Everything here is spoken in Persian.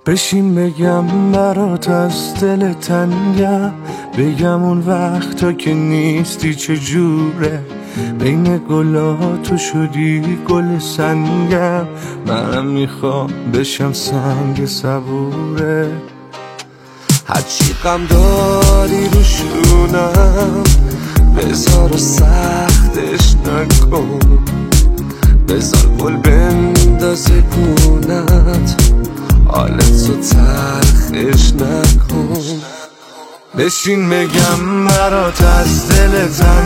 بشین بگم برات از دل تنگم، بگم اون وقتا که نیستی چجوره، بین گلا تو شدی گل سنگم، منم میخوام بشم سنگ صبوره. هرچی غم داری رو شونم بذار و سختش نکن، بذار گل بندازه گونت، حالتو تلخش نکن. بشین بگم برات از دل